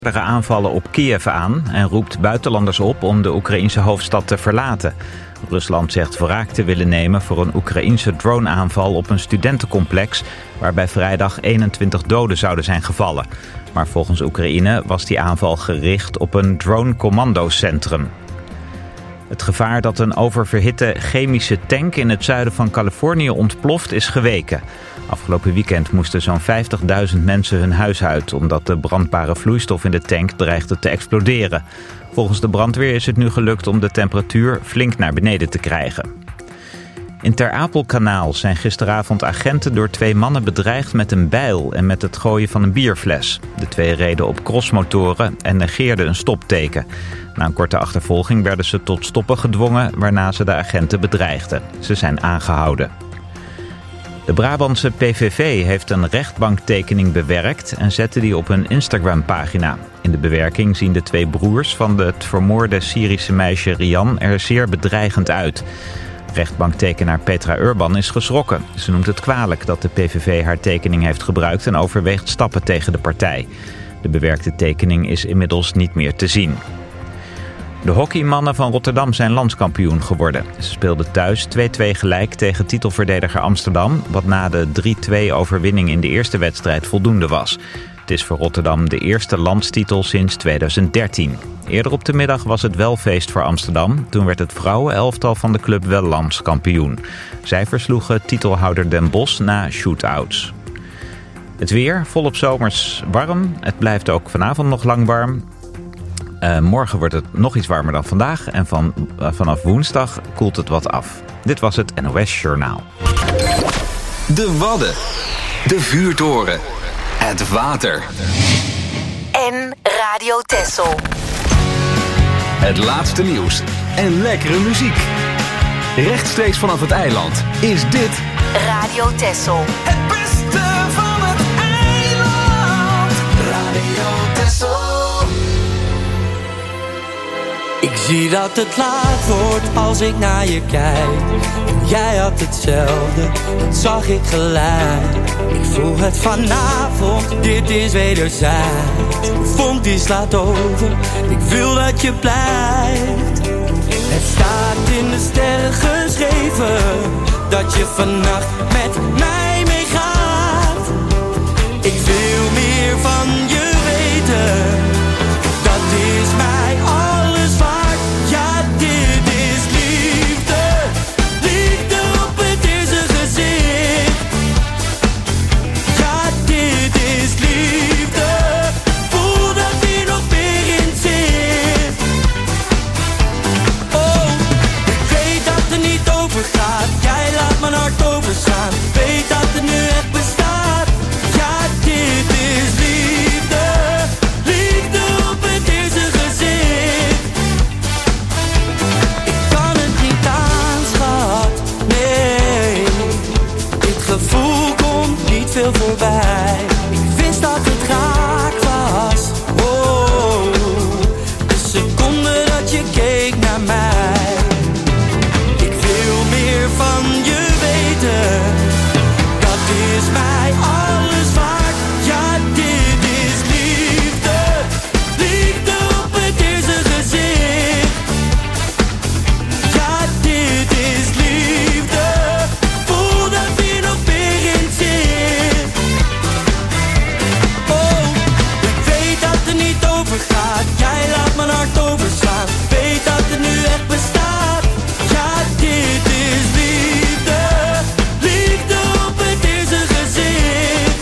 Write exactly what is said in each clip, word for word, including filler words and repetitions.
aanvallen op Kiev aan en roept buitenlanders op om de Oekraïense hoofdstad te verlaten. Rusland zegt wraak te willen nemen voor een Oekraïense droneaanval op een studentencomplex, waarbij vrijdag eenentwintig doden zouden zijn gevallen. Maar volgens Oekraïne was die aanval gericht op een drone-commandocentrum. Het gevaar dat een oververhitte chemische tank in het zuiden van Californië ontploft is geweken. Afgelopen weekend moesten zo'n vijftigduizend mensen hun huis uit, omdat de brandbare vloeistof in de tank dreigde te exploderen. Volgens de brandweer is het nu gelukt om de temperatuur flink naar beneden te krijgen. In Ter Apelkanaal zijn gisteravond agenten door twee mannen bedreigd met een bijl en met het gooien van een bierfles. De twee reden op crossmotoren en negeerden een stopteken. Na een korte achtervolging werden ze tot stoppen gedwongen, waarna ze de agenten bedreigden. Ze zijn aangehouden. De Brabantse P V V heeft een rechtbanktekening bewerkt en zette die op hun Instagram-pagina. In de bewerking zien de twee broers van het vermoorde Syrische meisje Rian er zeer bedreigend uit. Rechtbanktekenaar Petra Urban is geschrokken. Ze noemt het kwalijk dat de P V V haar tekening heeft gebruikt en overweegt stappen tegen de partij. De bewerkte tekening is inmiddels niet meer te zien. De hockeymannen van Rotterdam zijn landskampioen geworden. Ze speelden thuis twee-twee gelijk tegen titelverdediger Amsterdam, wat na de drie-twee overwinning in de eerste wedstrijd voldoende was. Het is voor Rotterdam de eerste landstitel sinds tweeduizend dertien. Eerder op de middag was het wel feest voor Amsterdam. Toen werd het vrouwenelftal van de club wel landskampioen. Zij versloegen titelhouder Den Bosch na shootouts. Het weer, volop zomers warm. Het blijft ook vanavond nog lang warm. Uh, morgen wordt het nog iets warmer dan vandaag. En van, uh, vanaf woensdag koelt het wat af. Dit was het N O S Journaal. De Wadden. De vuurtoren. Het water. En Radio Texel. Het laatste nieuws en lekkere muziek. Rechtstreeks vanaf het eiland is dit Radio Texel. Het beste van het eiland. Radio Texel. Ik zie dat het laat wordt als ik naar je kijk. En jij had hetzelfde, dat zag ik gelijk. Ik voel het vanavond, dit is wederzijds. Vond die slaat over, ik wil dat je blijft. Het staat in de sterren geschreven, dat je vannacht met mij meegaat. Ik wil meer van je weten, dat is mij alles waard. Ja, dit is liefde, liefde op het eerste gezicht. Ja, dit is liefde, voel dat hier nog meer in zit. Oh, ik weet dat het niet over gaat, jij laat mijn hart overstaan. Weet dat het nu echt bestaat. Ja, dit is liefde, liefde op het eerste gezicht. Ik kan het niet aan, schat, nee. Dit gevoel komt niet veel voorbij. Ik wist dat het raak was, oh. De seconde dat je keek naar mij. Ik wil meer van je weten, dat is mij alles waard. Ja, dit is liefde, liefde op het eerste gezicht. Ja, dit is liefde, voel dat hier nog meer in zit. Oh, ik weet dat het niet over gaat, jij laat mijn hart overslaan. Weet dat het nu echt bestaat. Ja, dit is liefde, liefde op het eerste gezicht.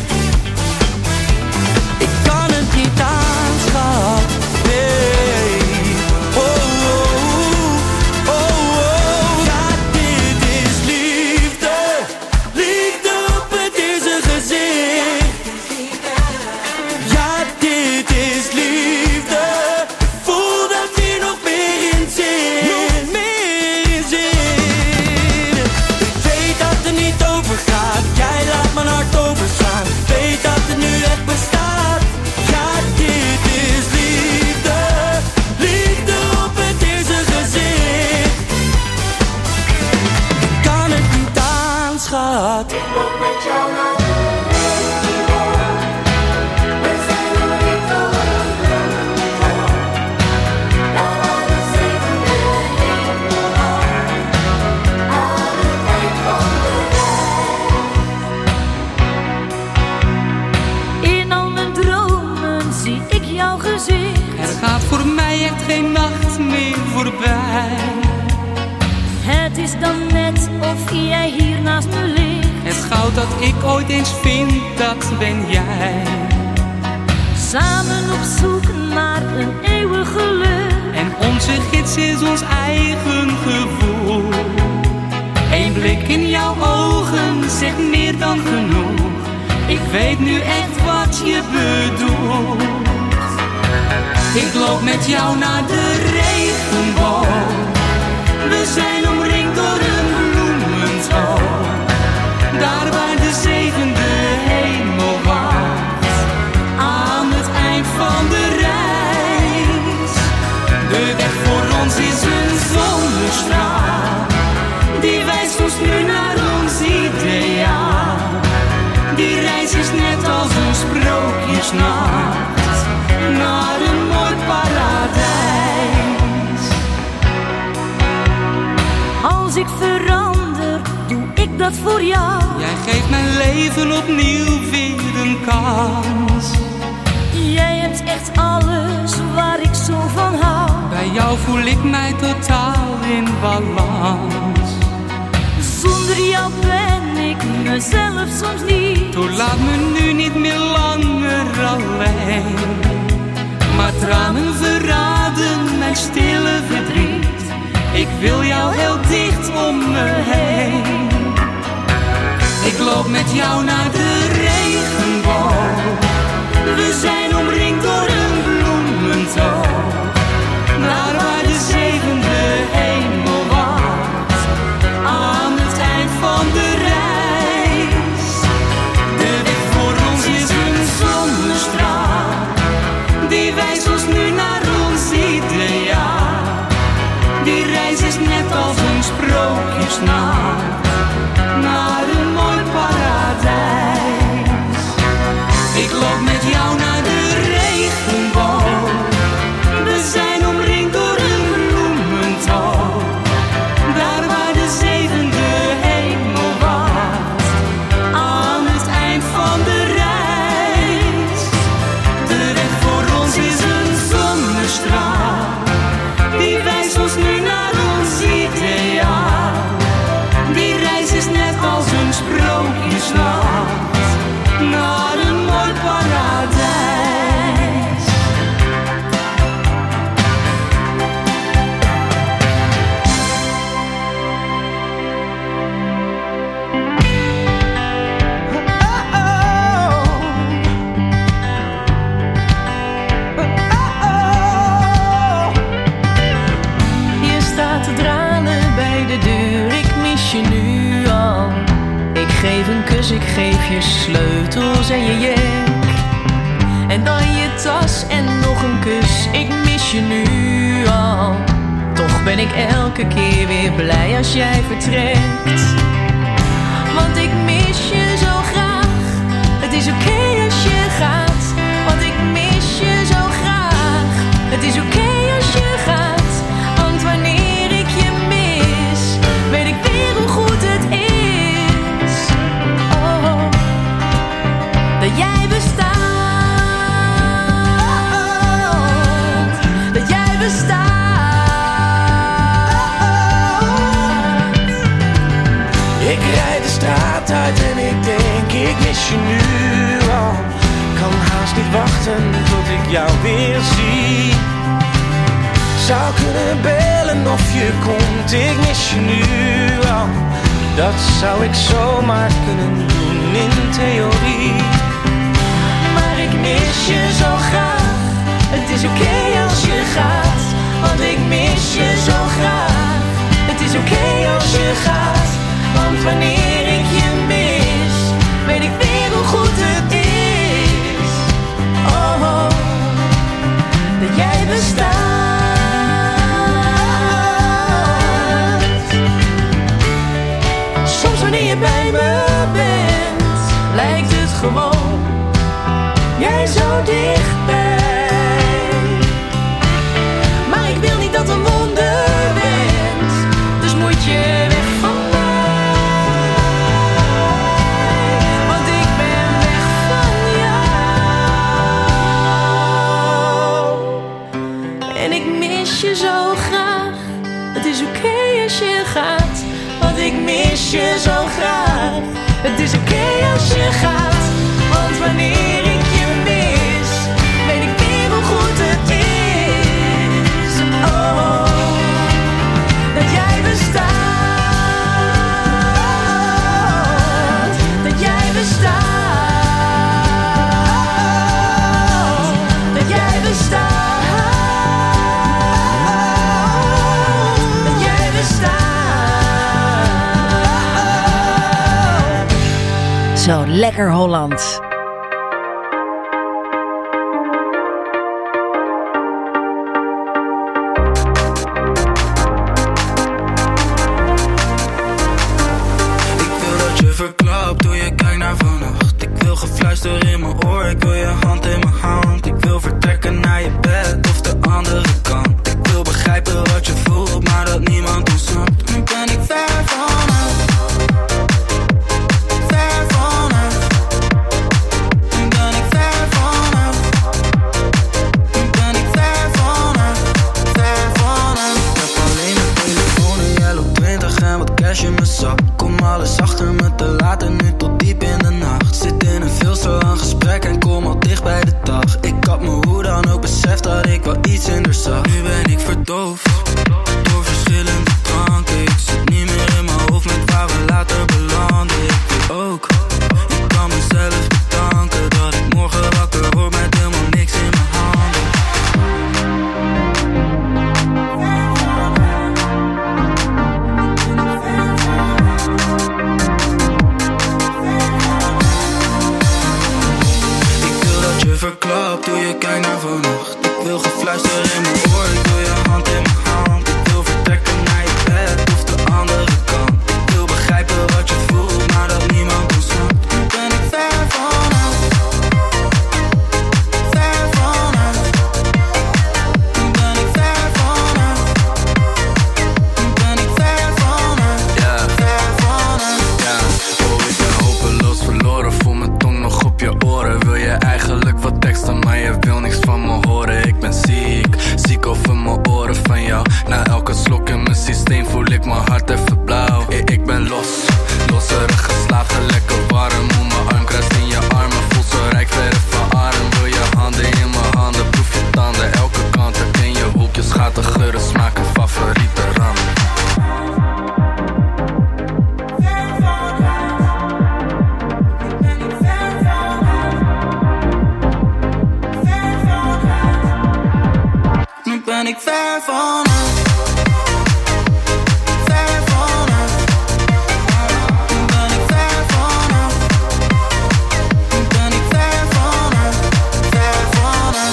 Ik kan het niet aan, schat, nee. Oh, oh, oh, oh. Ja, dit is liefde, liefde op het eerste gezicht. Ja, dit is liefde, voel dat hier nog meer in zit. Nog meer in zit. Ik weet dat het niet over gaat, jij laat mijn hart overslaan. Weet dat het nu echt bestaat. Ja, dit is liefde, liefde op het eerste gezicht. Ik kan het niet aan, schat. ik jouw gezicht. Er gaat voor mij echt geen nacht meer voorbij. Het is dan net of jij hier naast me ligt. Het goud dat ik ooit eens vind, dat ben jij. Samen op zoek naar een eeuwig geluk. En onze gids is ons eigen gevoel. Eén blik in jouw ogen zegt meer dan genoeg. Ik weet nu echt wat je bedoelt. Ik loop met jou naar de regenboog. We zijn omringd door een bloementoon. Daar waar de zevende hemel wacht. Aan het eind van de reis. De weg voor ons is een zonnestraal. Die wijst ons nu naar ons ideaal. Die reis is net als een sprookjesnacht. Naar een mooi paradijs. Als ik verander, doe ik dat voor jou. Jij geeft mijn leven opnieuw weer een kans. Jij hebt echt alles waar ik zo van hou. Bij jou voel ik mij totaal in balans. Zonder jou ben ik mezelf soms niet. Toen laat me nu niet meer langer alleen. Maar tranen verraden mijn stille verdriet. Ik wil jou heel dicht om me heen. Ik loop met jou naar de regenboog. We zijn omringd door een bloementoon. Daar waar de zevende hemel wacht. Aan het eind van de reis. De weg voor ons is een zonnestraal. Die wijst ons nu naar ons ideaal. Die reis is net als een sprookjesnacht. Naar een mooi paradijs. Ik loop met jou naar de regenboog. We zijn omringd door een bloementoon. Daar waar de zevende hemel wacht. Aan het eind van de reis. De weg voor ons is een zonnestraal. Die wijst ons nu naar ons ideaal. Die reis is net als een sprookjesnacht. Naar een mooi paradijs. Je staat te dralen bij de deur, ik mis je nu al. Ik geef een kus, ik geef je sleutels en je jek. En dan je tas en nog een kus, ik mis je nu al. Toch ben ik elke keer weer blij als jij vertrekt. Want ik mis je zo graag, het is oké okay als je gaat. Want ik mis je zo graag, het is oké okay als je gaat. Want wanneer ik je mis, weet ik weer hoe goed het is. Oh, dat jij bestaat. Dat jij bestaat. Ik rijd de straat uit en ik denk, ik mis je nu al. Kan haast niet wachten tot ik jou weer zie. Zou kunnen bellen of je komt, ik mis je nu al. Dat zou ik zomaar kunnen doen in theorie. Maar ik mis je zo graag, het is oké okay als je gaat. Want ik mis je zo graag, het is oké okay als je gaat. Want wanneer ik je mis, weet ik weer hoe goed het is. Oh, oh, dat jij bestaat. Soms wanneer je bij me bent, lijkt het gewoon, jij zo dichtbij. Maar ik wil niet dat een wonder bent, dus moet je weg van mij. Want ik ben weg van jou. mis je zo graag. Het is oké okay als je gaat, want wanneer ik je mis, weet ik weer hoe goed het is. Oh, dat jij bestaat, dat jij bestaat, dat jij bestaat, dat jij bestaat. Zo, lekker Holland. Verklapt hoe je kijkt naar vannacht. Ik wil gefluister in mijn oor, ik wil je hand in mijn hand. Ik wil vertrekken naar je bed of de andere kant. Ik wil begrijpen wat je voelt, maar dat niemand ontsnapt. Nu ben ik ver vanaf, ver vanaf. Nu ben ik ver vanaf, nu ben ik ver vanaf, ver vanaf. Ik heb alleen een telefoon, een Yellow twintig en wat cash in mijn zak. Kom alles achter me te laten, nu tot diep in de nacht. Zit in een veel te lang gesprek en kom al dicht bij de dag. Ik had me hoe dan ook beseft dat ik wel iets in haar zag. Nu ben ik verdoofd door verschillende dranken. Ik zit niet meer in mijn hoofd met waar we later belanden. Ik weet ook, ik kan mezelf bedanken dat ik morgen wakker word met helemaal niks in mijn handen. Verklapt hoe je kijkt naar vannacht. Ik wil gefluister in mijn oor, ik wil je hand in mijn hand. Ik wil vertrekken naar je bed of de andere kant. Ik wil begrijpen wat je voelt, maar dat niemand ontsnapt. Nu ben ik ver vanaf, ver vanaf. Nu ben ik ver vanaf, nu ben ik ver vanaf, yeah. Ver vanaf. Ja, oh ik ben hopeloos verloren, voel mijn tong nog op je oren. Wil je eigenlijk wat teksten, maar je wil niks van me horen. Ik ben ziek, ziek over mijn oren van jou. Na elke slok in mijn systeem voel ik mijn hart even blauw. Ik, ik ben los, losserig geslagen, lekker warm. Hoe mijn arm kruist in je armen, voel zo rijk, verre van arm. Wil je handen in mijn handen, proef je tanden, elke kant. Herken je hoekjes, gaten, geuren, smaken, favoriete ram. Ben ik ver vanaf, ver vanaf. Nu ben ik ver vanaf, nu ben ik ver vanaf, ver vanaf.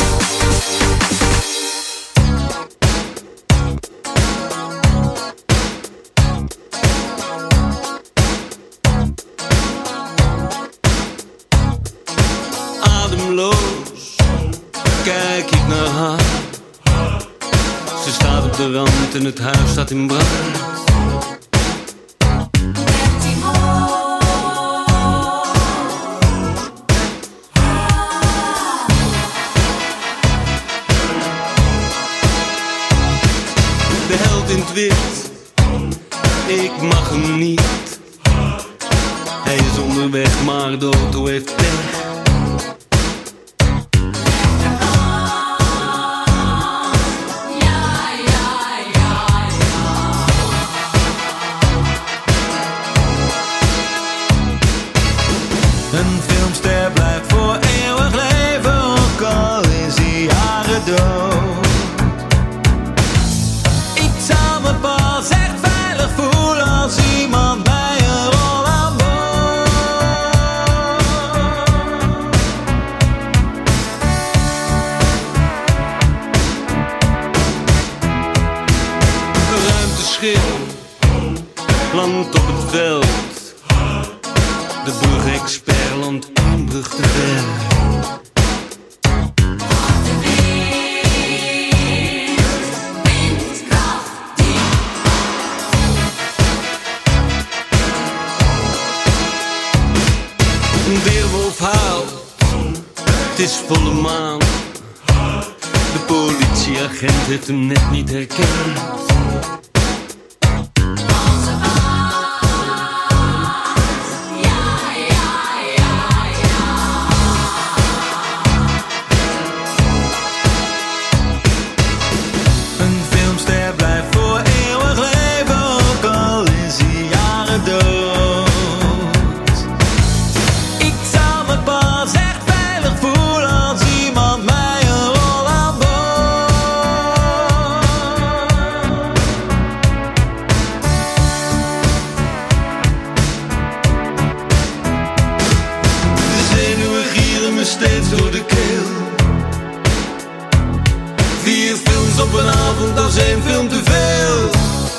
Ademloos kijk ik naar haar. Ze staat op de rand en het huis staat in brand. De held in het wit, ik mag hem niet. Hij is onderweg, maar de auto heeft pech. Een filmster blijft voor eeuwig leven, ook al is hij jaren dood. Ik zou me pas echt veilig voelen als iemand bij een rol aan boord. Een ruimteschip landt op het veld. De brugexpert landt een brug te ver. Een weerwolf huilt, het is volle maan. De politieagent heeft hem net niet herkend. is op een avond als één film te veel.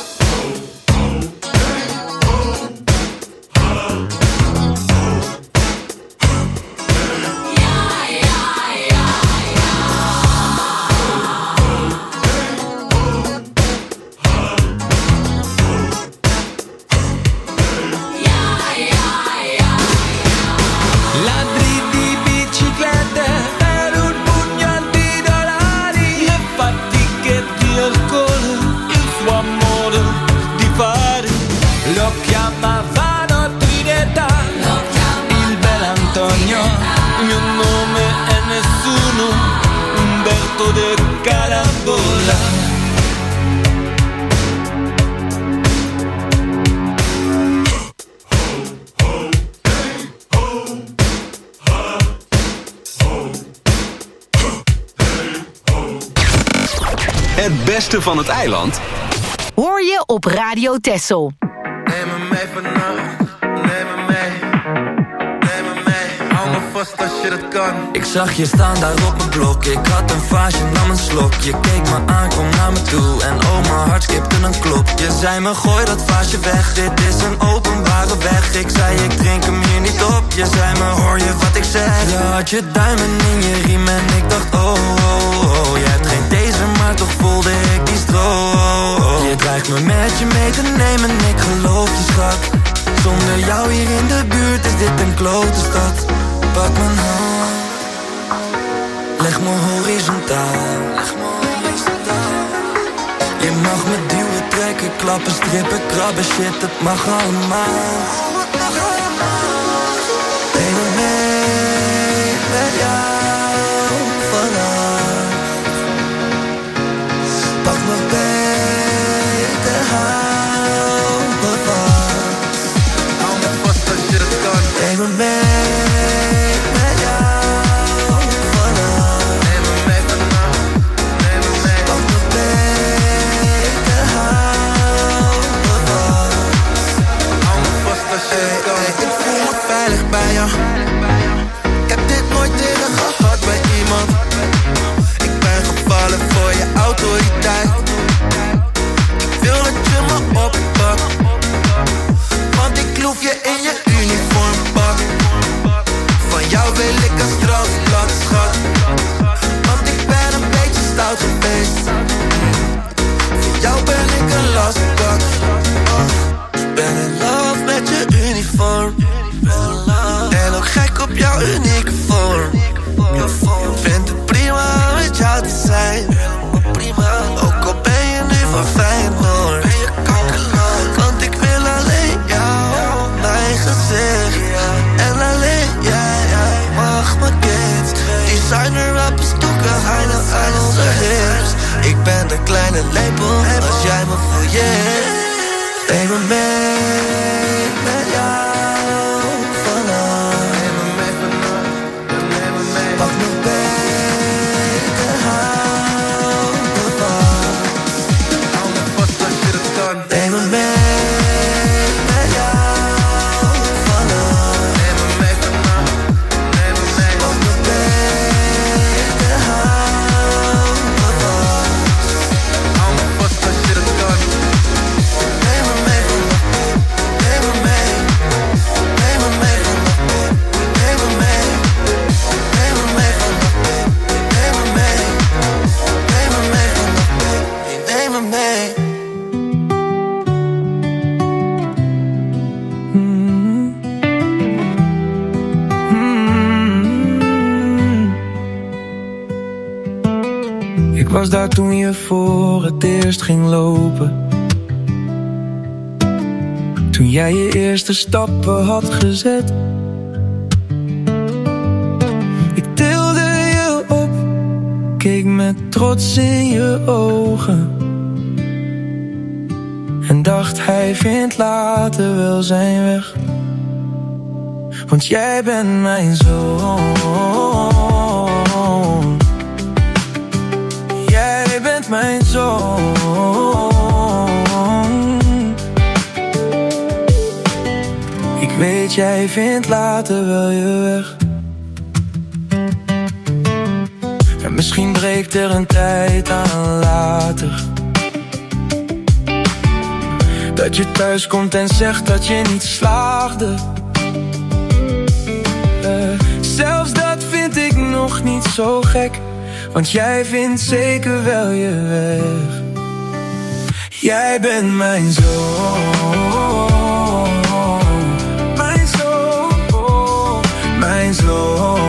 Het beste van het eiland hoor je op Radio Texel. Neem me mee vannacht, neem me mee, neem me mee. Hou me vast als je dat kan. Ik zag je staan daar op mijn blok. Ik had een vaasje, nam een slok. Je keek me aan, kom naar me toe. En oh, mijn hart skipte een klop. Je zei me, gooi dat vaasje weg. Dit is een openbare weg. Ik zei, ik drink hem hier niet op. Je zei me, hoor je wat ik zeg? Je had je duimen in je riem en ik dacht, oh, oh, oh. Je hebt geen deze, maar toch voelde ik die stroom. Je dreigt me met je mee te nemen, ik geloof je schat. Zonder jou hier in de buurt is dit een klote stad. Pak mijn hand, leg me horizontaal. Je mag me duwen, trekken, klappen, strippen, krabben, shit, het mag allemaal. Neem me mee met jou vannacht. Pak me beter, hou me vast. Hou me vast als je dat kan. Neem me mee met jou vannacht. Neem me mee vannacht, neem me mee. Pak me beter, hou me vast. Hou me vast als je dat kan. Hey, ik voel me veilig bij jou. Ik heb dit nooit eerder gehad bij iemand. Ik ben gevallen voor je autoriteit. Ik wil dat je me oppakt, want ik loef je in je uniformpak. Van jou wil ik een strafblad, schat. Want ik ben een beetje stout geweest. Voor jou ben ik een lastpak. Oh, ik ben in love met je uniform. En ook gek op jouw unieke vorm. Vind het prima om met jou te zijn. Ook al ben je nu van Feyenoord. Want ik wil alleen jou, mijn gezicht. En alleen jij, jij mag me kids. Designer rappers doeken heine aan onze hips. Ik ben de kleine lepel als jij me fouilleert. Neem me mee met jou vannacht. Neem me mee vannacht, neem me mee. Pak me beter, hou me vast. Hou me vast als je dat kan. Neem me mee met jou vannacht. Neem me mee vannacht, neem me mee. Pak me beter, hou me vast. Hou me vast als je dat kan. Neem me mee vannacht, neem me mee. Neem me mee vannacht, neem me mee. Neem me mee vannacht, neem me mee. Neem me mee vannacht, neem me mee. Ik was daar toen je voor het eerst ging lopen. Toen jij je eerste stappen had gezet. Ik tilde je op, keek met trots in je ogen. En dacht hij vindt later wel zijn weg. Want jij bent mijn zoon. Jij bent mijn zoon. Ik weet jij vindt later wel je weg. En misschien misschien breekt er een tijd aan later. Dat je thuis komt en zegt dat je niet slaagde. uh, Zelfs dat vind ik nog niet zo gek, want jij vindt zeker wel je weg. Jij bent mijn zoon, mijn zoon, mijn zoon.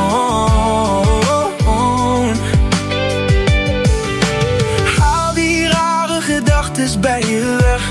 Haal die rare gedachtes bij je weg.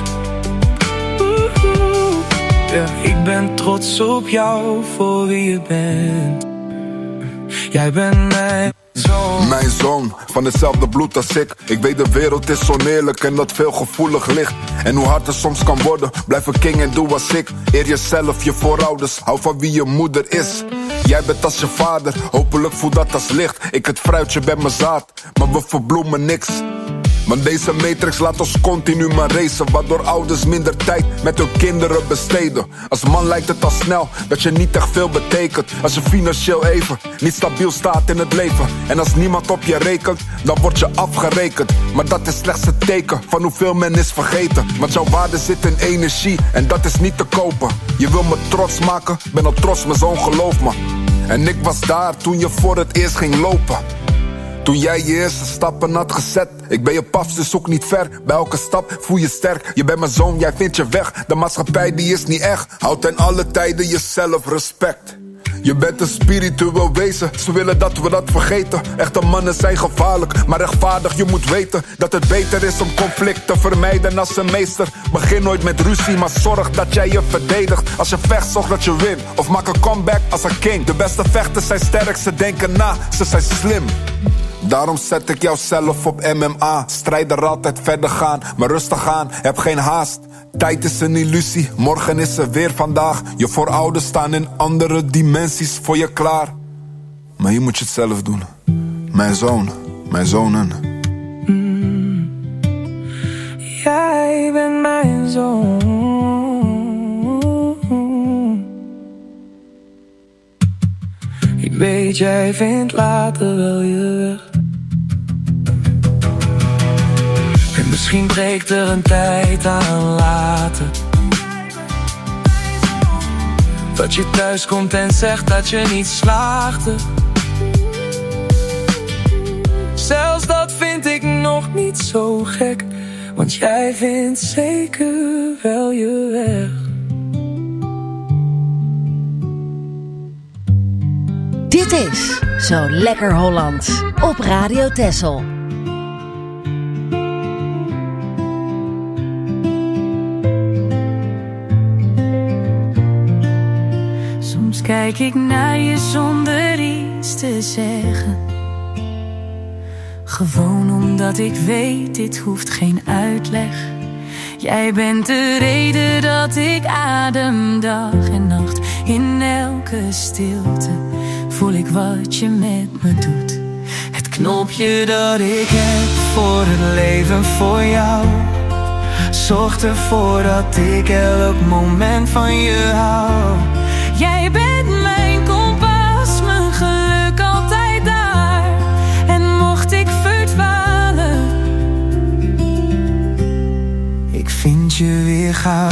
Oeh, ja, ik ben trots op jou voor wie je bent. Jij bent mijn zoon. Mijn zoon, van hetzelfde bloed als ik. Ik weet de wereld is oneerlijk en dat veel gevoelig ligt. En hoe hard het soms kan worden, blijf een king en doe als ik. Eer jezelf, je voorouders, hou van wie je moeder is. Jij bent als je vader, hopelijk voelt dat als licht. Ik het fruitje ben mijn zaad, maar we verbloemen niks. Want deze matrix laat ons continu maar racen, waardoor ouders minder tijd met hun kinderen besteden. Als man lijkt het al snel dat je niet echt veel betekent. Als je financieel even niet stabiel staat in het leven. En als niemand op je rekent, dan word je afgerekend. Maar dat is slechts het teken van hoeveel men is vergeten. Want jouw waarde zit in energie en dat is niet te kopen. Je wil me trots maken, ben al trots mijn zoon, geloof me. En ik was daar toen je voor het eerst ging lopen. Toen jij je eerste stappen had gezet. Ik ben je paf, dus zoek niet ver. Bij elke stap voel je sterk. Je bent mijn zoon, jij vindt je weg. De maatschappij die is niet echt. Houd ten alle tijden jezelf respect. Je bent een spiritueel wezen, ze willen dat we dat vergeten. Echte mannen zijn gevaarlijk, maar rechtvaardig. Je moet weten dat het beter is om conflict te vermijden als een meester. Begin nooit met ruzie, maar zorg dat jij je verdedigt. Als je vecht, zorg dat je wint. Of maak een comeback als een king. De beste vechters zijn sterk, ze denken na, ze zijn slim. Daarom zet ik jou zelf op M M A. Strijd er altijd verder gaan, maar rustig aan, heb geen haast. Tijd is een illusie, morgen is er weer vandaag. Je voorouders staan in andere dimensies voor je klaar. Maar hier moet je het zelf doen. Mijn zoon, mijn zonen. Mm. Jij bent mijn zoon. Ik weet, jij vindt later wel je weg. En misschien breekt er een tijd aan later. Dat je thuis komt en zegt dat je niet slaagde. Zelfs dat vind ik nog niet zo gek, want jij vindt zeker wel je weg. Dit is Zo Lekker Holland op Radio Texel. Soms kijk ik naar je zonder iets te zeggen. Gewoon omdat ik weet, dit hoeft geen uitleg. Jij bent de reden dat ik adem dag en nacht. In elke stilte voel ik wat je met me doet. Het knopje dat ik heb voor het leven voor jou zorgt ervoor dat ik elk moment van je hou. Jij bent mijn kompas, mijn geluk altijd daar. En mocht ik verdwalen, ik vind je weer gauw.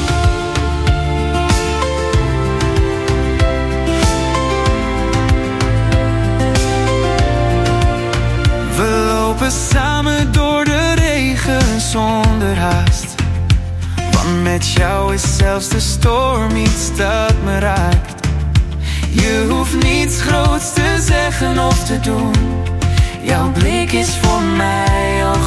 We lopen samen door de regen zonder haast. Want met jou is zelfs de storm iets dat me raakt. Je hoeft niets groots te zeggen of te doen. Jouw blik is voor mij al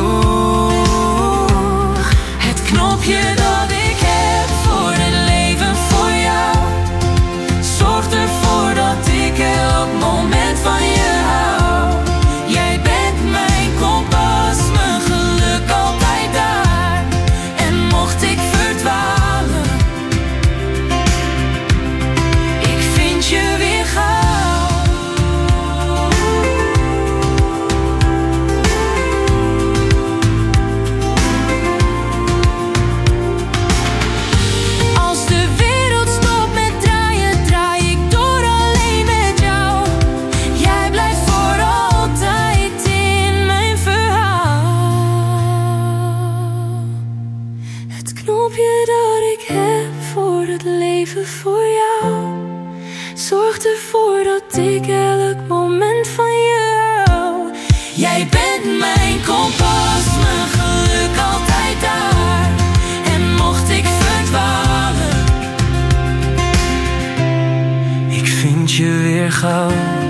genoeg. Het knopje dat ik heb voor het leven voor jou zorgt ervoor dat ik elk moment van je hou. Jij bent mijn kompas, mijn geluk altijd daar. En mocht ik verdwalen, ik vind je weer gauw. leven voor jou. Zorg ervoor dat ik elk moment van je hou. Jij bent mijn kompas, mijn geluk altijd daar. En mocht ik verdwalen, ik vind je weer gauw.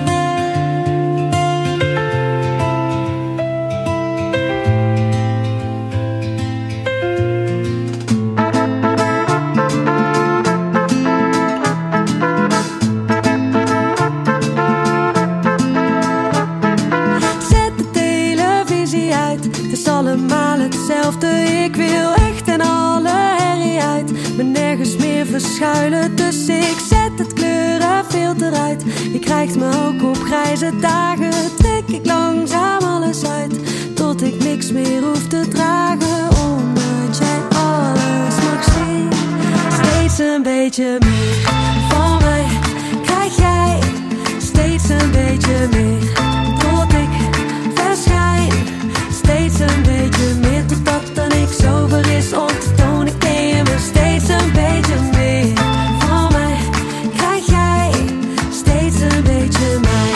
Ik wil echt en alle herrie uit, me nergens meer verschuilen. Dus ik zet het kleurenfilter uit. Je krijgt me ook op grijze dagen. Trek ik langzaam alles uit, tot ik niks meer hoef te dragen. Omdat jij alles mag zien. Steeds een beetje meer van mij krijg jij. Steeds een beetje meer, tot ik verschijn. Steeds een beetje meer, totdat dan niks over is om te tonen. Ken je me steeds een beetje meer van mij krijg jij. Steeds een beetje mij.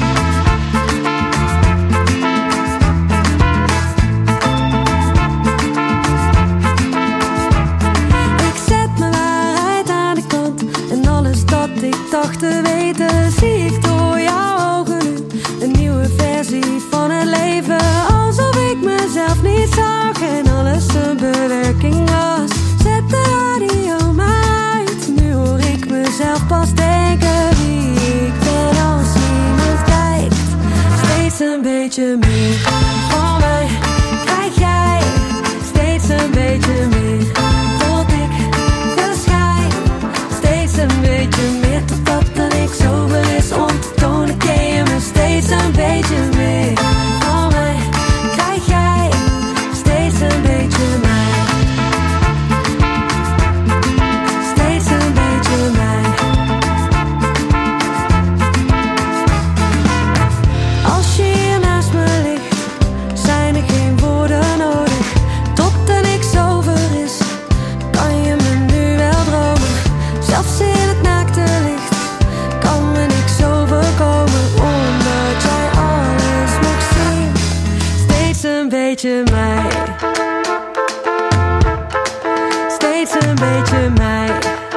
Ik zet mijn waarheid aan de kant. En alles dat ik dacht te weten, zie ik door jouw ogen nu. Een nieuwe versie van het leven, alsof ik mezelf niet zag en alles een bewerking was. Zet de radio maar uit, nu hoor ik mezelf pas denken wie ik ben als iemand kijkt. Steeds een beetje meer van mij krijg jij. Steeds een beetje meer, tot ik verschijn. Steeds een beetje meer, totdat er niks over is om te tonen. Ken je me steeds een beetje meer van mij krijg jij. Steeds een beetje mij. Steeds een beetje mij. Als je hier naast me ligt, zijn er geen woorden nodig. Tot er niks over is, kan je me nu wel dromen. Zelfs in het naakte licht kan me niks overkomen. Omdat jij alles mag zien. Steeds een beetje mij. Steeds een beetje mij.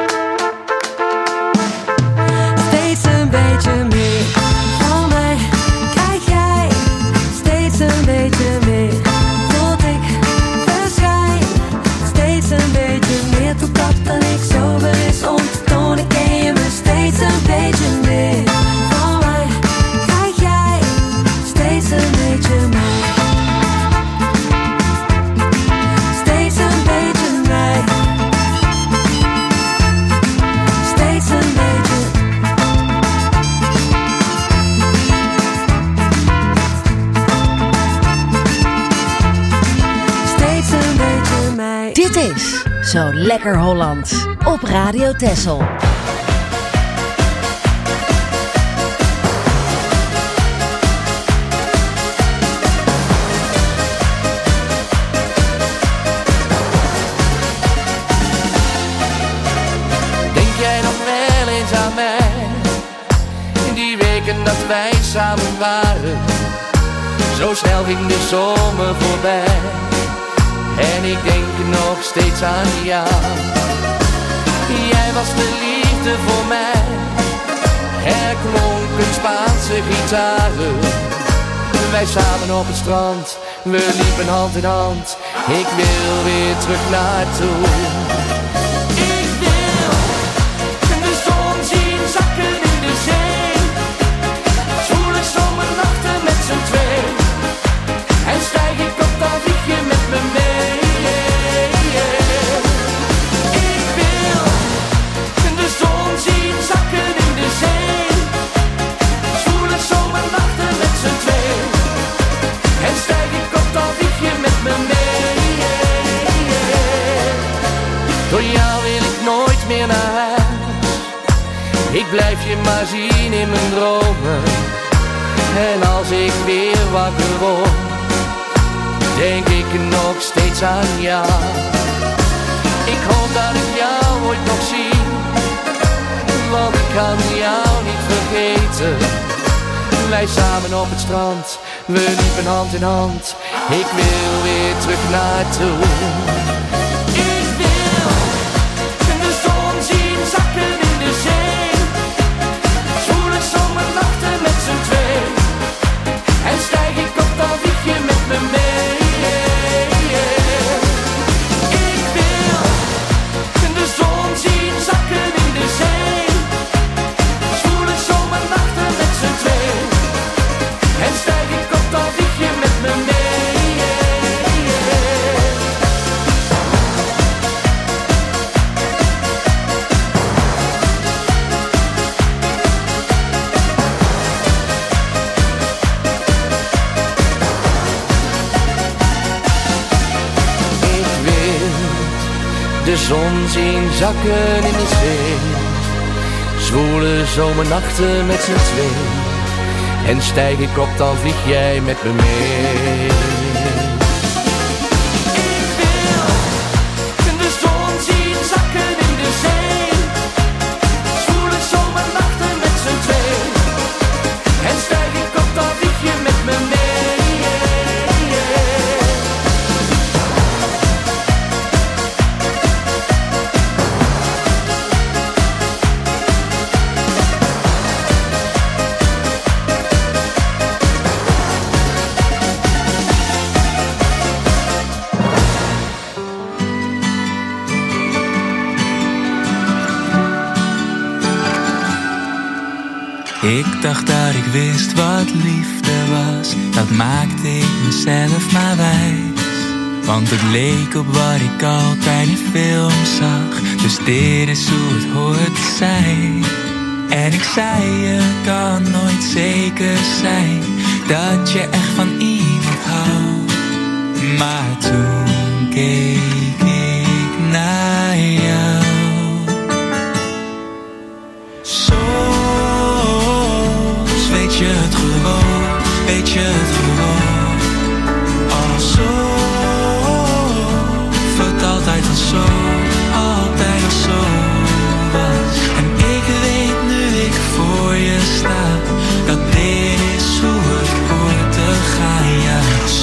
Steeds een beetje meer van mij krijg jij. Steeds een beetje meer, tot ik verschijn. Steeds een beetje meer, totdat er niks over is om te tonen. Ken je me steeds een beetje meer van mij krijg jij. Steeds een beetje mij. Steeds een beetje mij. Steeds een beetje. Steeds een beetje mij. Dit is Zo Lekker Hollands op Radio Texel. Denk jij nog wel eens aan mij? In die weken dat wij samen waren. Zo snel ging de zomer voorbij. En ik denk nog steeds aan jou. Jij was de liefde voor mij. Er klonken Spaanse gitaren. Wij samen op het strand. We liepen hand in hand. Ik wil weer terug naartoe. Ik wil de zon zien zakken in de zee. Zwoele zomernachten met z'n twee. En stijg ik op, dan vlieg je met me mee. Ik wil de zon zien zakken in de zee. Zwoele zomernachten met z'n twee. En stijg ik op, dan vlieg je met me mee. Door jou wil ik nooit meer naar huis. Ik blijf je maar zien in mijn dromen. En als ik weer wakker word, denk ik nog steeds aan jou. Ik hoop dat ik jou ooit nog zie. want ik kan jou niet vergeten. Wij samen op het strand, we liepen hand in hand. Ik wil weer terug naartoe. Ik wil de zon zien zakken in de zee. Zwoele zomernachten met z'n twee. En stijg ik op, dan vlieg je met me mee. Ik wil de zon zien zakken in de zee. Zwoele zomernachten met z'n twee. En stijg ik op, dan vlieg je met me mee. De zon zien zakken in de zee. Zwoele zomernachten met z'n twee. En stijg ik op, dan vlieg jij met me mee. Ik wil de zon zien zakken in de zee. Zwoele zomernachten met z'n twee. En stijg ik op, dan vlieg je met me mee. Ik dacht dat ik wist wat liefde was. Dat maakte ik mezelf maar wijs. Want het leek op wat ik altijd in films zag. Dus dit is hoe het hoort te zijn. En ik zei je kan nooit zeker zijn dat je echt van iemand houdt. Maar toen keek ik naar jou. Weet je het gewoon, weet je het gewoon. Alsof het altijd al zo, altijd al zo was. En ik weet nu ik voor je sta, dat dit is hoe het hoort te gaan. Ja,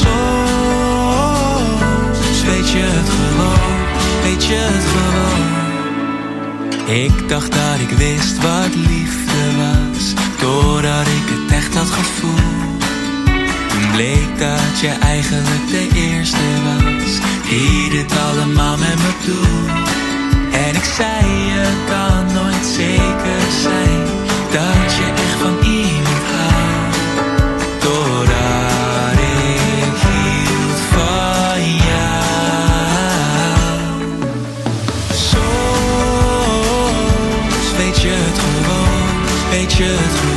soms weet je het gewoon, weet je het gewoon. Ik dacht dat ik wist wat liefde was, doordat ik het echt had gevoeld. Toen bleek dat je eigenlijk de eerste was die dit allemaal met me doet. En ik zei je kan nooit zeker zijn dat je echt van iemand houdt. Doordat ik hield van jou. Soms weet je het gewoon, weet je het gewoon.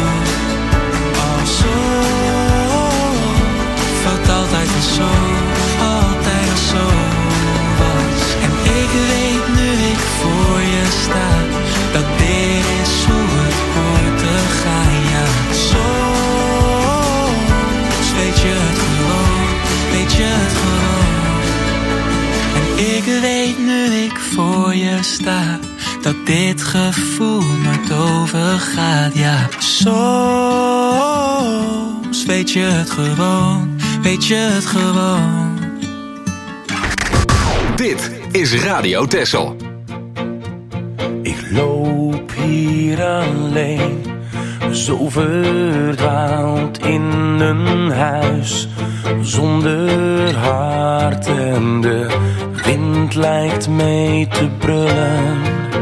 Altijd al zo, altijd al zo was. En ik weet nu ik voor je sta, dat dit is hoe het hoort te gaan. Ja, soms weet je het gewoon, weet je het gewoon. En ik weet nu ik voor je sta, dat dit gevoel nooit overgaat. Ja, soms weet je het gewoon, weet je het gewoon. Dit is Radio Texel. Ik loop hier alleen, zo verdwaald in een huis zonder hart. En de wind lijkt mee te brullen.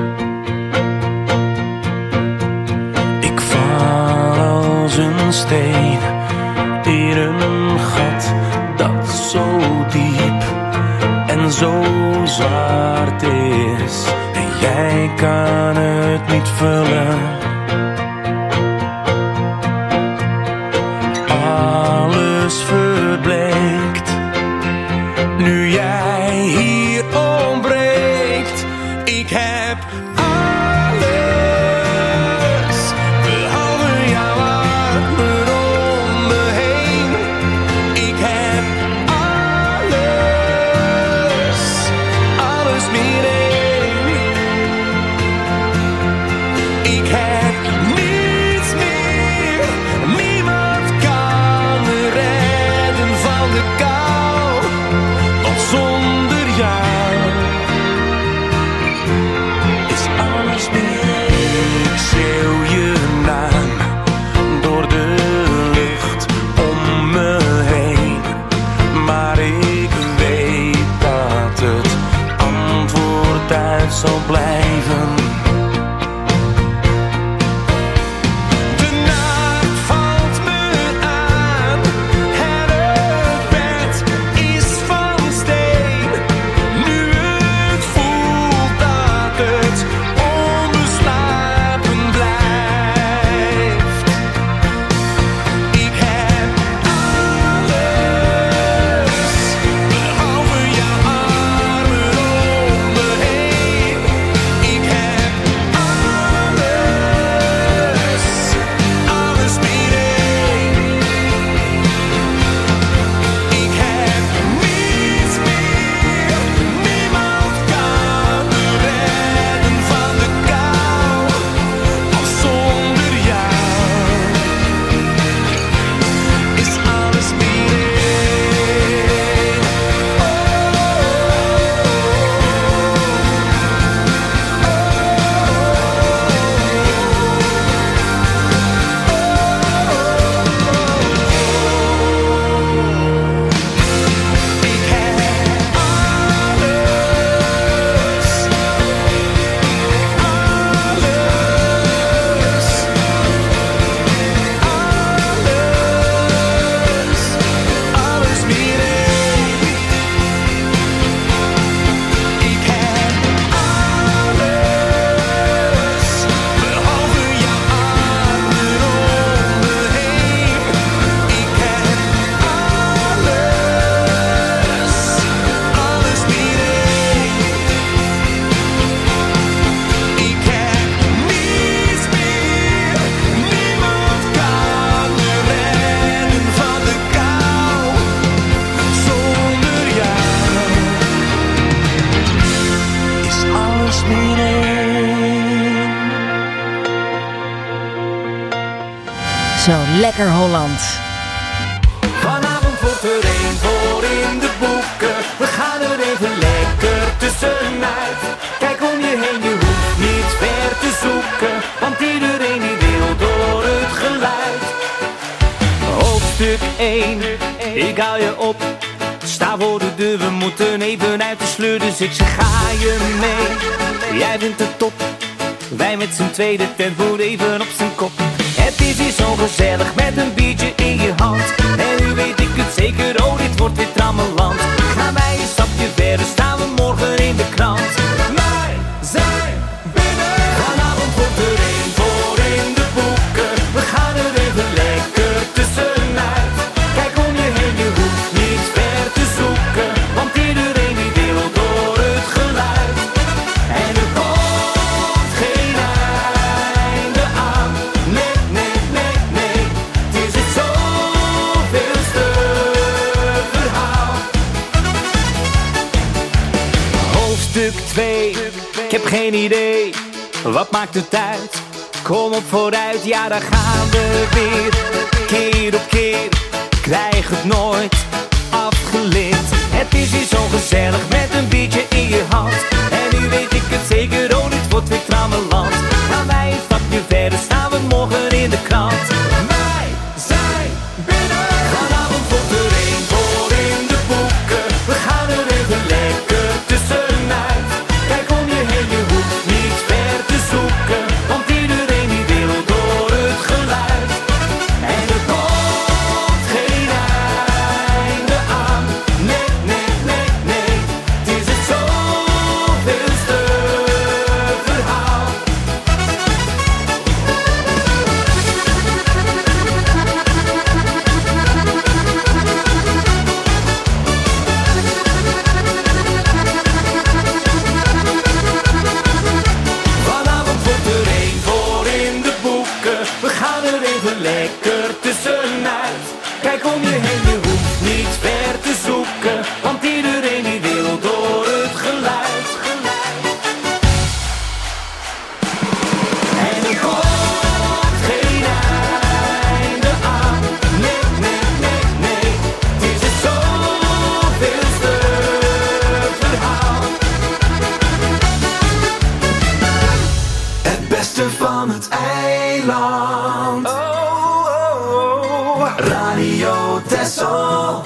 Ik val als een steen in een gat dat zo diep en zo zwart is. En jij kan het niet vullen. Alles verbleekt nu jij hier ontbreekt. Ik heb Zo lekker Holland. Vanavond wordt er één voor in de boeken. We gaan er even lekker tussenuit. Kijk om je heen, je hoeft niet ver te zoeken, want iedereen die wil door het geluid. Hoofdstuk één, ik hou je op. Sta voor de deur, we moeten even uit de sleur. Dus ik zeg, ga je mee? Jij vindt het top. Wij met z'n tweede tempo even op zijn kop. Het is hier zo gezellig met een biertje in je hand. En nu weet ik het zeker, oh dit wordt weer trammeland. Gaan wij een stapje verder, staan we morgen in de krant. Wij zijn binnen. Vanavond wordt er één voor in de boeken. We gaan er even lekker tussenuit. Kijk om je heen, je hoeft niet ver te zoeken, want iedereen die wil door het geluid. En er komt geen einde aan. Nee, nee, nee, nee. Het is het zoveelste verhaal. Hoofdstuk twee. Ik heb geen idee. Wat maakt het uit? Kom op vooruit, ja daar gaan we weer. Keer op keer, krijg het nooit afgeleerd. Het is hier zo gezellig met een biertje in je hand. En nu weet ik het zeker, oh dit wordt weer trammeland. Gaan wij een stapje verder, staan we morgen in de krant. Wij zijn binnen. Vanavond wordt er één voor in de boeken. We gaan er even lekker tussenuit. Kijk om je heen, je hoeft niet ver te zoeken, want iedereen die wil door het geluid. En er komt geen einde aan. Nee, nee, nee, nee. Het is het zoveelste verhaal. Vanavond wordt er één voor in de boeken. We gaan er even lekker tussenuit. Kijk om je heen, je hoeft niet ver te zoeken, want iedereen die wil door het geluid. En er komt geen einde aan. Nee, nee, nee, nee. Het is het zoveelste verhaal. Het beste van het eiland. Oh, oh, oh. Radio Texel.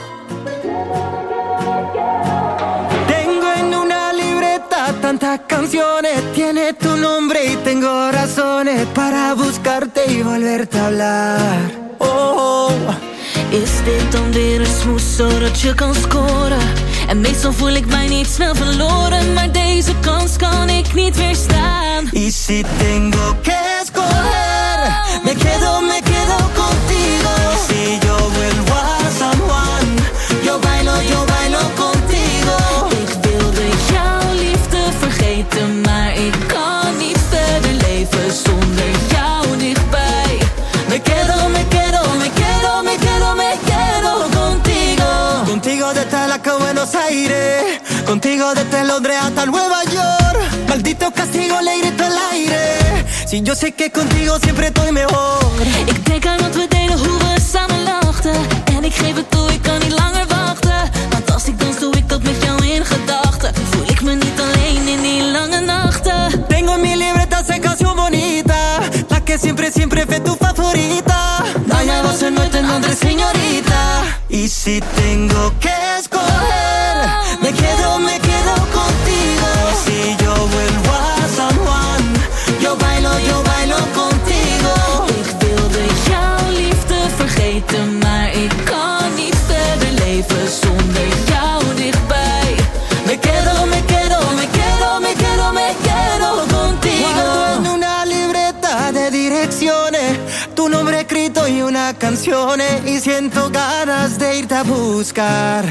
Tengo en una libreta tantas canciones, tiene tu nombre y tengo razones para buscarte y volverte a hablar. Oh, Is dit dan weer een smoes zodat je kan scoren? En meestal voel ik mij niet snel verloren, maar deze kans kan ik niet weerstaan. y si tengo que escoger, me quedo, me quedo contigo. Si yo vuelvo a San Juan, yo bailo, yo bailo contigo. Ik wilde jouw liefde vergeten, maar ik kan niet verder leven zonder jou dichtbij. Me quedo, me quedo, me quedo, me quedo, me quedo contigo. Contigo desde Alaska a Buenos Aires, contigo desde Londres hasta Nueva York. Maldito castigo, le grito al aire. Si yo sé que contigo siempre estoy mejor. Ik denk aan wat we deden, hoe we samen lachten. En ik geef het toe, ik kan niet langer wachten. Want als ik dans, doe ik dat met jou in gedachten. Voel ik me niet alleen in die lange nachten. Tengo en mi libreta esa canción bonita, la que siempre, siempre fue tu favorita. Vaya voz en nuestro nombre, señorita. Y si tengo que escoger, me quedo, me quedo contigo. Si yo vuelvo a San Juan, yo bailo, yo bailo contigo. Ik wilde jouw liefde vergeten, maar ik kan niet verder leven zonder jou dichtbij. Me quedo, me quedo, me quedo, me quedo, me quedo contigo. Guardo en una libreta de direcciones tu nombre escrito y una canción, y siento ganas de irte a buscar.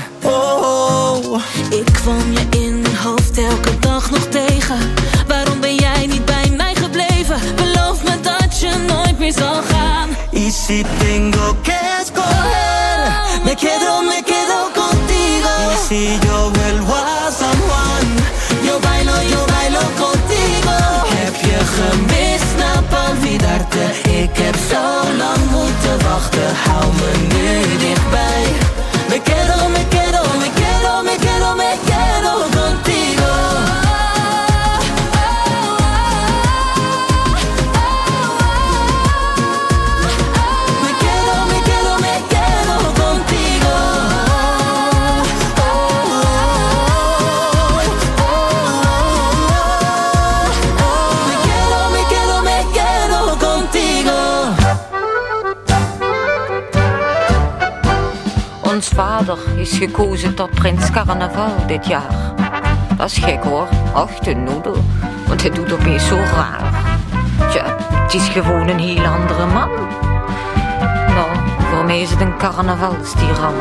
Oh, ik kwam je in mijn hoofd elke dag nog tegen. Waarom ben jij niet bij mij gebleven? Beloof me dat je nooit meer zal gaan. y si tengo que escoger, me quedo, me quedo contigo. Y si yo vuelvo a San Juan, yo bailo, yo bailo contigo. Heb je gemist, snap olvidarte. Ik heb zo lang moeten vader is gekozen tot prins carnaval dit jaar. Dat is gek hoor, ach de noedel, want hij doet opeens zo raar. Tja, het is gewoon een heel andere man. Nou, voor mij is het een carnavalstiran.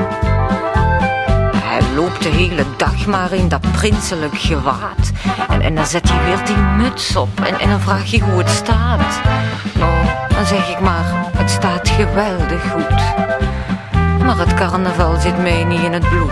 Hij loopt de hele dag maar in dat prinselijk gewaad. En, en dan zet hij weer die muts op en, en dan vraag je hoe het staat. Nou, dan zeg ik maar, het staat geweldig goed. Maar het carnaval zit mij niet in het bloed.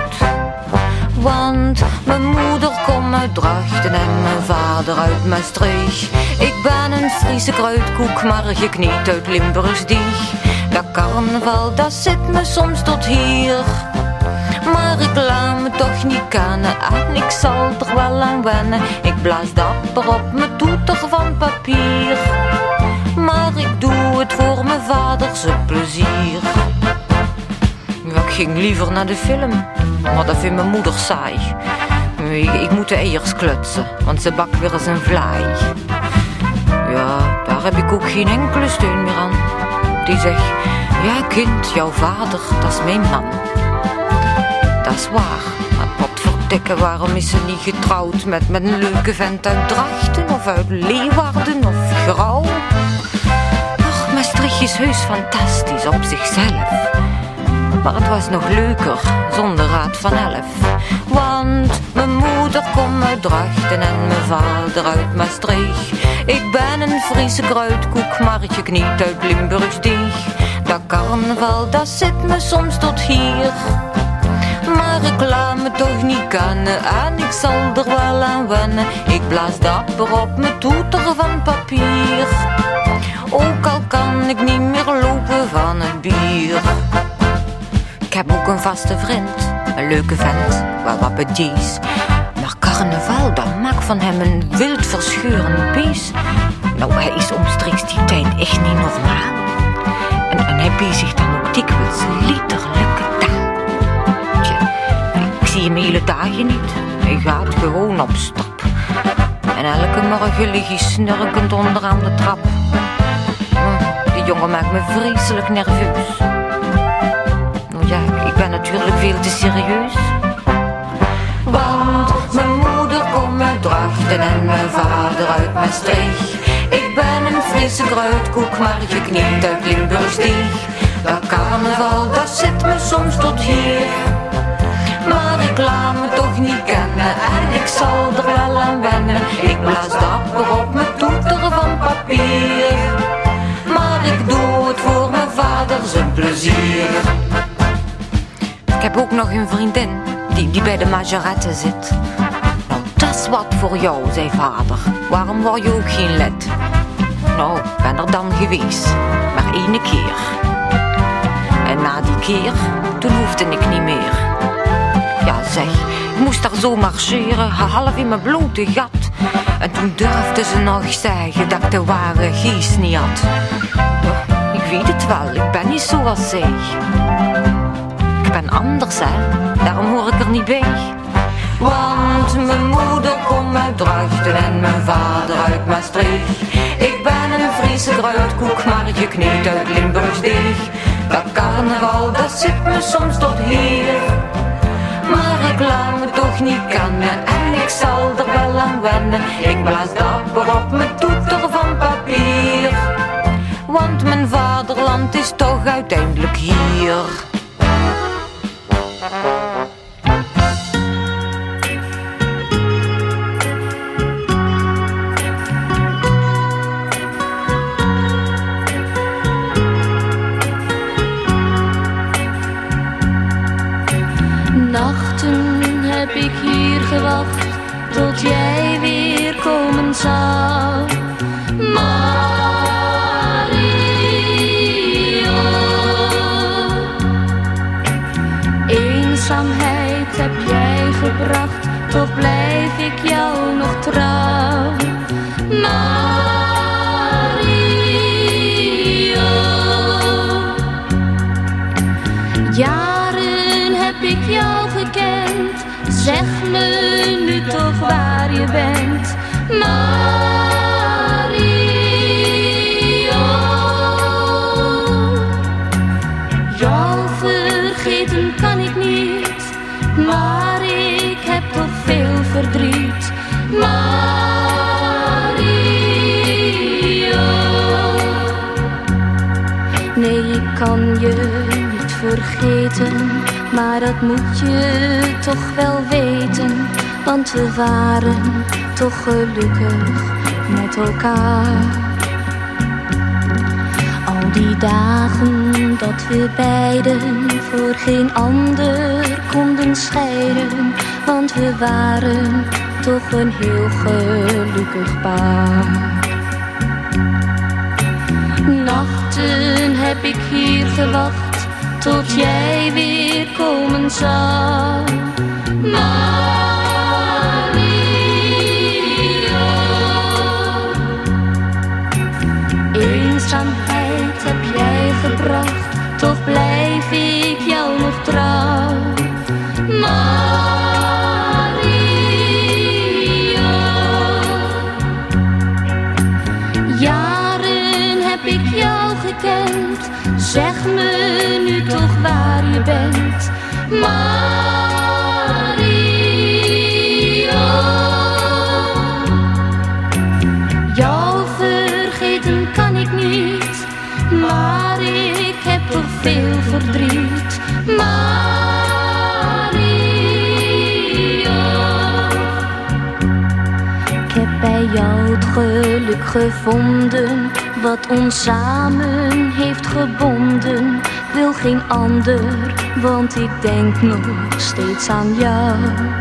Want mijn moeder komt uit Drachten en mijn vader uit Maastricht. Ik ben een Friese kruidkoek, maar gekniet uit Limburgsdieg. Dat carnaval, dat zit me soms tot hier. Maar ik laat me toch niet kennen en ik zal er wel aan wennen. Ik blaas dapper op mijn toeter van papier. Maar ik doe het voor mijn vaders plezier. Ja, ik ging liever naar de film, maar dat vindt mijn moeder saai. Ik, ik moet de eiers klutsen, want ze bakt weer eens een vlaai. Ja, daar heb ik ook geen enkele steun meer aan. Die zegt, ja kind, jouw vader, dat is mijn man. Dat is waar, maar potverdikke, waarom is ze niet getrouwd met, met een leuke vent uit Drachten of uit Leeuwarden of Grauw? Ach, Maastricht is heus fantastisch op zichzelf. Maar het was nog leuker zonder Raad van Elf. Want mijn moeder komt uit Drachten en mijn vader uit Maastricht. Ik ben een Friese kruidkoek, maar gekniet uit Limburgsdieg. Dat carnaval, dat zit me soms tot hier. Maar ik laat me toch niet kennen en ik zal er wel aan wennen. Ik blaas dapper op mijn toeter van papier. Ook al kan ik niet meer lopen van het bier. Ik heb ook een vaste vriend, een leuke vent, wel wat bedies. Maar carnaval, dat maakt van hem een wild verscheurend beest. Nou, hij is omstreeks die tijd echt niet normaal. En, en hij bezigt dan ook dikwijls liederlijke taal. Tja, ik zie hem hele dagen niet. Hij gaat gewoon op stap. En elke morgen lig hij snurkend onderaan de trap. Die jongen maakt me vreselijk nerveus. Ja, ik ben natuurlijk veel te serieus. Want mijn moeder komt uit Drachten en mijn vader uit Maastricht. Ik ben een Friese kruidkoek, maar gekniet uit Limburgsdieg. Dat carnaval, dat zit me soms tot hier. Maar ik laat me toch niet kennen en ik zal er wel aan wennen. Ik blaas dapper op mijn toeter van papier. Maar ik doe het voor mijn vader zijn plezier. Ik heb ook nog een vriendin die, die bij de majorette zit. Nou, dat is wat voor jou, zei vader. Waarom word je ook geen lid? Nou, ik ben er dan geweest, maar één keer. En na die keer, toen hoefde ik niet meer. Ja zeg, ik moest daar zo marcheren, half in mijn blote gat. En toen durfde ze nog zeggen dat ik de ware geest niet had. Oh, ik weet het wel, ik ben niet zoals zij. Ik ben anders, hè, daarom hoor ik er niet bij. Want mijn moeder komt uit Drachten en mijn vader uit Maastricht. Ik ben een Friese kruidkoek, maar gekniet uit Limburgsdieg. Dat carnaval, dat zit me soms tot hier. Maar ik laat me toch niet kennen en ik zal er wel aan wennen. Ik blaas dapper op mijn toeter van papier. Want mijn vaderland is toch uiteindelijk hier. Nachten heb ik hier gewacht tot jij weer komen zou. Mario, eenzaamheid heb jij gebracht, toch blijf ik jou nog trouw. Mario, jaren heb ik jou gekend, zeg me nu toch waar je bent. Mario, jou vergeten kan ik maar ik heb toch veel verdriet. Mario. Nee, ik kan je niet vergeten, maar dat moet je toch wel weten. Want we waren toch gelukkig met elkaar. Al die dagen dat we beiden voor geen ander konden scheiden. Want we waren toch een heel gelukkig paar. Nachten heb ik hier gewacht tot jij weer komen zou. Mario. Eenzaamheid heb jij gebracht, toch blijf ik jou nog trouw. Mario. Jaren heb ik jou gekend, zeg me nu toch waar je bent. Mario. Jou vergeten kan ik niet, maar ik heb toch veel verdriet. Mario. Ik heb bij jou het geluk gevonden, wat ons samen heeft gebonden. Wil geen ander, want ik denk nog steeds aan jou.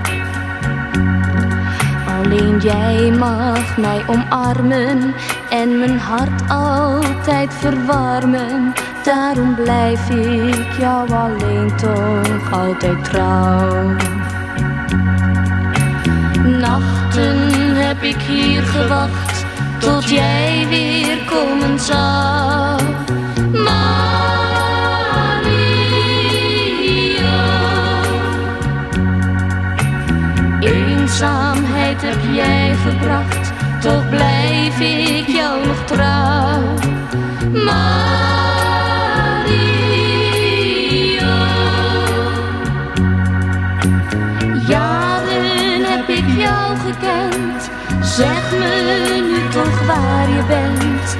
Alleen jij mag mij omarmen en mijn hart altijd verwarmen. Daarom blijf ik jou alleen toch altijd trouw. Nachten heb ik hier gewacht tot jij weer komen zou. Mario. Eenzaamheid heb jij gebracht, toch blijf ik jou nog trouw. Mario. Jaren heb ik jou gekend, zeg me nu toch waar je bent.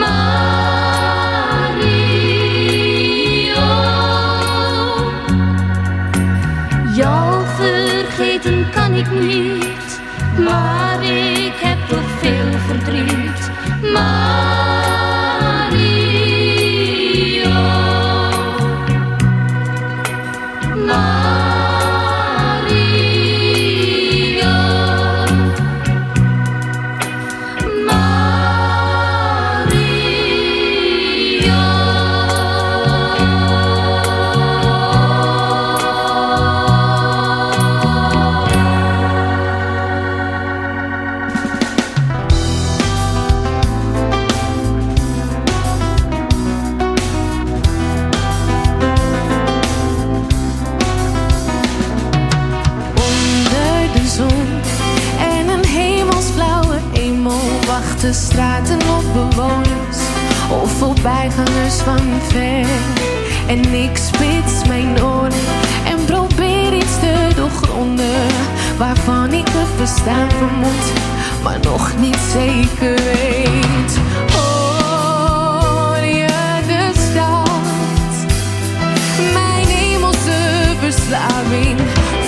Mario. Jou vergeten kan ik niet, maar ik heb toch veel verdriet. Mario. Mario. De straten of bewoners of voorbijgangers van ver. En ik spits mijn oren en probeer iets te doorgronden waarvan ik het bestaan vermoed, maar nog niet zeker weet. Hoor je de stad, mijn hemelse verslaving?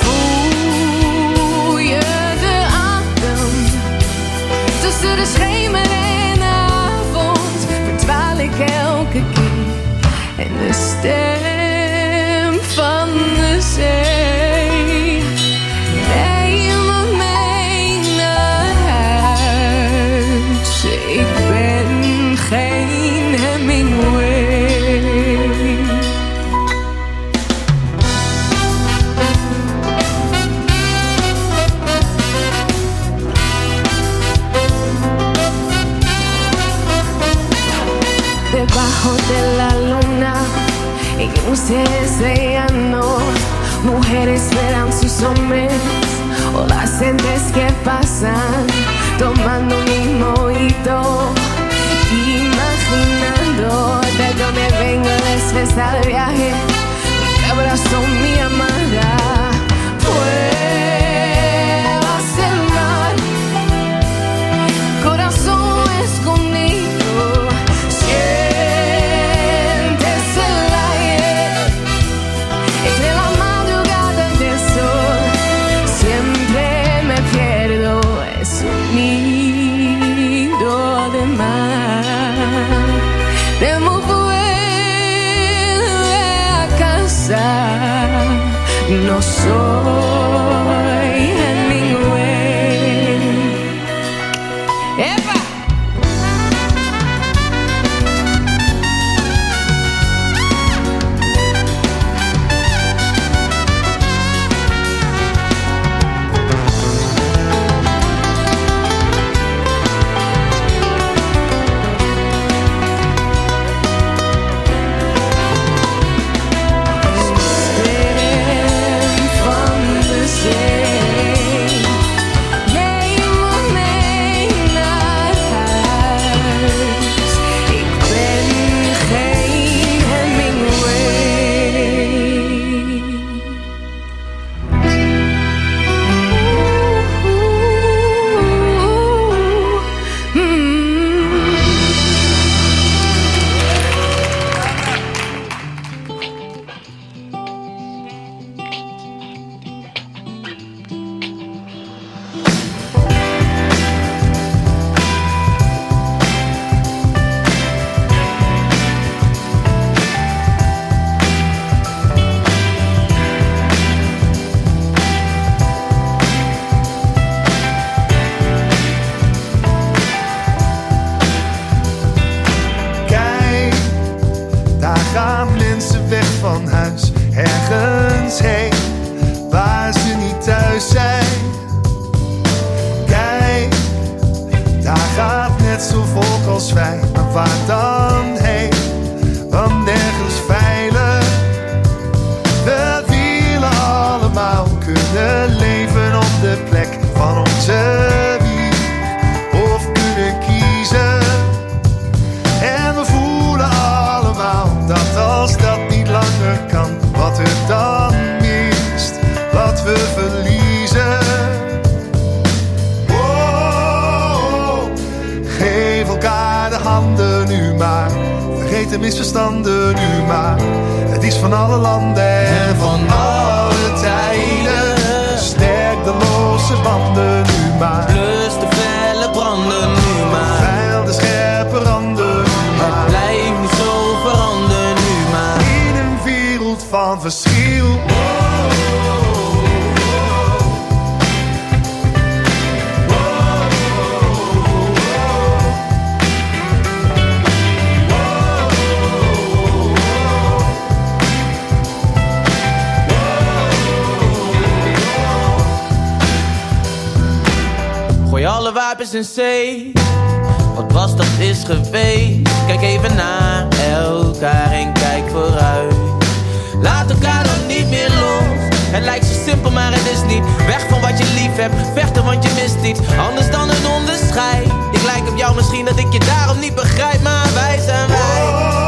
Voel je de adem tussen de schemer en avond? Verdwaal ik elke keer en de stem van de zee neem me mee naar huis. Ik ben geen Hemingway. Debajo de la luna, en luces de llano, mujeres verán sus hombres o las gentes que pasan tomando un mojito, imaginando de dónde vengo después del viaje. Mi abrazo, mi amada, soy Hemingway. ¡Epa! En zee, wat was dat is geweest. Kijk even naar elkaar en kijk vooruit. Laat elkaar dan niet meer los. Het lijkt zo simpel maar het is niet. Weg van wat je lief hebt, vechten want je mist iets. Anders dan een onderscheid. Ik lijk op jou misschien dat ik je daarom niet begrijp. Maar wij zijn wij.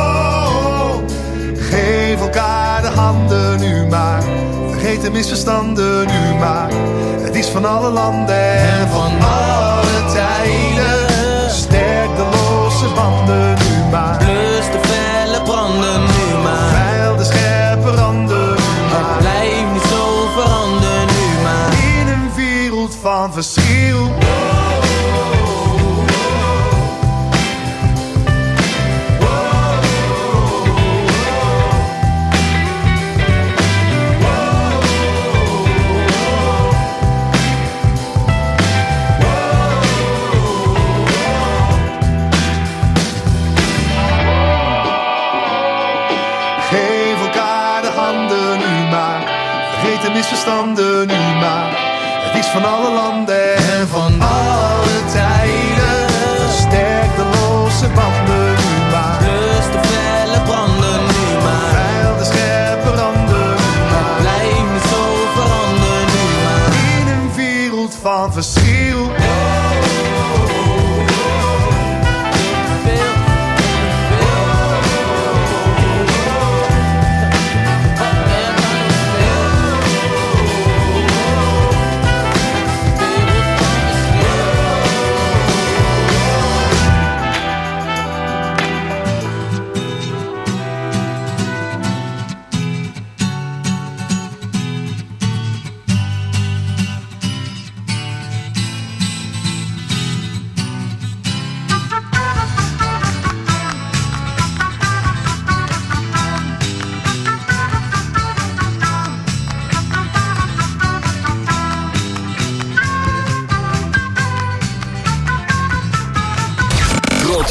Oh, geef elkaar de handen nu maar. Vergeet de misverstanden nu maar. Het is van alle landen en van alle tijden. Sterk de losse banden nu maar. Blus de felle branden nu maar. Veil de scherpe randen nu maar. Het blijft niet zo veranderen nu maar. In een wereld van verschil. Misverstanden nu maar. Het is van alle landen en van alle tijden. Sterk de losse banden nu maar. Blus de felle branden nu maar. Veil de scherpe randen nu maar. Het blijft niet zo veranderen nu maar. In een wereld van verschil.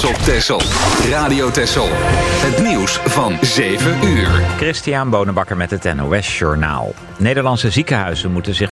op Texel. Radio Texel. Het nieuws van zeven uur. Christian Bonenbakker met het N O S Journaal. Nederlandse ziekenhuizen moeten zich